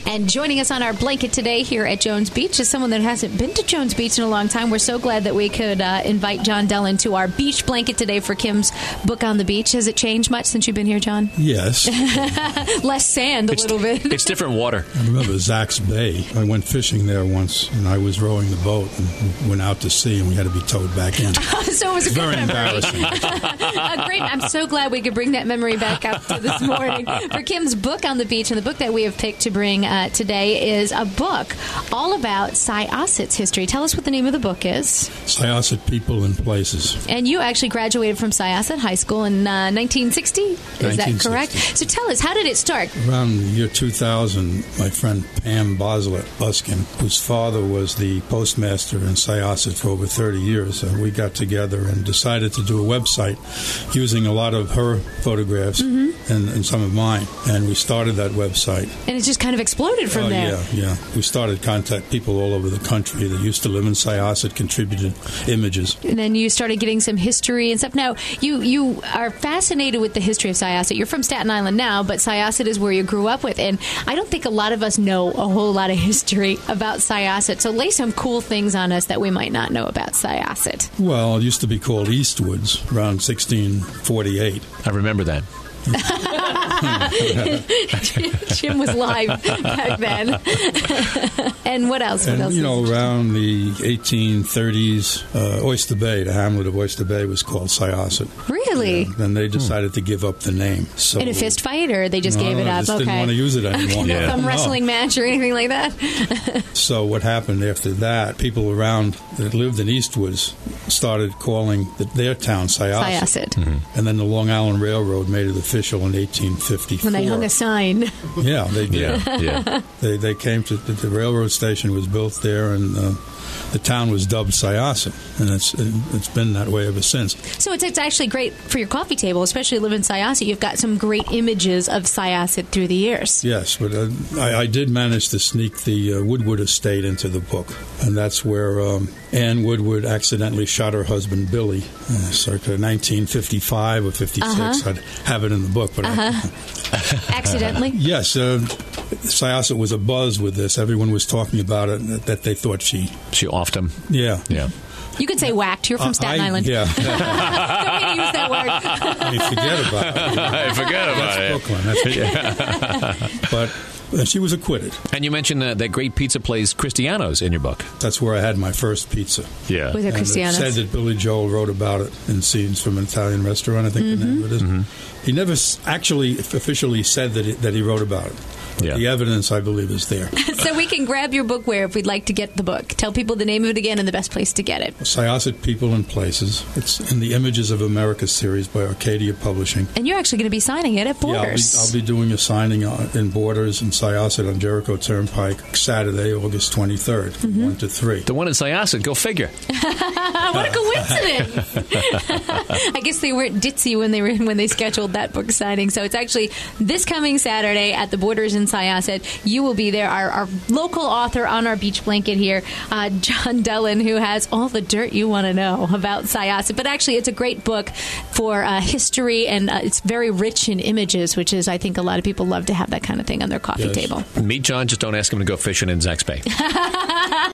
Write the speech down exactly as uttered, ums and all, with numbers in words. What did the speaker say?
And joining us on our blanket today here at Jones Beach is someone that hasn't been to Jones Beach in a long time. We're so glad that we could uh, invite John Dellin to our beach blanket today for Kim's book on the beach. Has it changed much since you've been here, John? Yes. Less sand a it's, little bit. It's different water. I remember Zach's Bay. I went fishing there once, and I was rowing the boat and went out to sea, and we had to be towed back in. So it was a very good embarrassing. uh, great. I'm so glad we could bring that memory back up to this morning. For Kim's book on the beach, and the book that we have picked to bring uh, today is a book all about Syosset's history. Tell us what the name of the book is. Syosset People and Places. And you actually graduated from Syosset High School in uh, nineteen sixty? Is nineteen sixty. That correct? So tell us, how did it start? Around the year two thousand, my friend Pam Boslett Buskin, whose father was the postmaster in Syosset for over thirty years, uh, we got together and decided to do a website using a lot of her photographs mm-hmm. and, and some of mine. And we started that website. And it just kind of exploded from oh, there. Yeah, yeah. We started contact people all over the country that used to live in Syosset, contributed images. And then you started getting some history and stuff. Now, you, you are fascinated with the history of Syosset. You're from Staten Island now, but Syosset is where you grew up with. And I don't think a lot of us know a whole lot of history about Syosset. So lay some cool things on us that we might not know about Syosset. Well, it used to be called Eastwoods around sixteen forty-eight. I remember that. Jim was live back then. And what else? What and, else you know, is around the eighteen thirties, uh, Oyster Bay, the hamlet of Oyster Bay, was called Syosset. Really? Yeah, then they decided hmm. to give up the name. So, in a fist fight, or they just no, gave it up? Just okay. didn't want to use it anymore. Yeah. Some No. wrestling match or anything like that? So what happened after that, people around that lived in Eastwoods started calling the, their town Syosset. Syosset. Mm-hmm. And then the Long Island Railroad made it official in eighteen fifty-four. When they hung a sign. Yeah, they did. Yeah, yeah. They they came to the, the railroad station was built there, and uh, the town was dubbed Syosset, and it's it's been that way ever since. So it's it's actually great for your coffee table, especially live in Syosset. You've got some great images of Syosset through the years. Yes, but uh, I, I did manage to sneak the uh, Woodward estate into the book, and that's where um, Ann Woodward accidentally shot her husband Billy, uh, circa nineteen fifty-five or fifty-six. Uh-huh. I'd have it in the book, but uh-huh. I, Accidentally? Yes, uh, Syosset was abuzz with this. Everyone was talking about it, that, that they thought she... She offed him. Yeah. Yeah. You could say whacked. You're from Uh, Staten I, Island. Yeah. Don't mean to use that word. I forget about it. I forget about That's it. Brooklyn. That's But uh, she was acquitted. And you mentioned uh, that great pizza place Cristiano's in your book. That's where I had my first pizza. Yeah. Was it And Cristiano's? it said that Billy Joel wrote about it in Scenes from an Italian Restaurant, I think Mm-hmm. the name of it is. Mm-hmm. He never s- actually officially said that, it, that he wrote about it. Yeah. The evidence, I believe, is there. So we can grab your book where if we'd like to get the book. Tell people the name of it again and the best place to get it. Syosset People and Places. It's in the Images of America series by Arcadia Publishing. And you're actually going to be signing it at Borders. Yeah, I'll be, I'll be doing a signing on, in Borders in Syosset on Jericho Turnpike Saturday, August twenty-third, from Mm-hmm. one to three. The one in Syosset, go figure. What a coincidence! I guess they weren't ditzy when they were when they scheduled that book signing. So it's actually this coming Saturday at the Borders in Syosset. You will be there. Our, our local author on our beach blanket here, uh, John Dellin, who has all the dirt you want to know about Syosset. But actually, it's a great book for uh, history, and uh, it's very rich in images, which is, I think, a lot of people love to have that kind of thing on their coffee Yes. table. Meet John, just don't ask him to go fishing in Zach's Bay.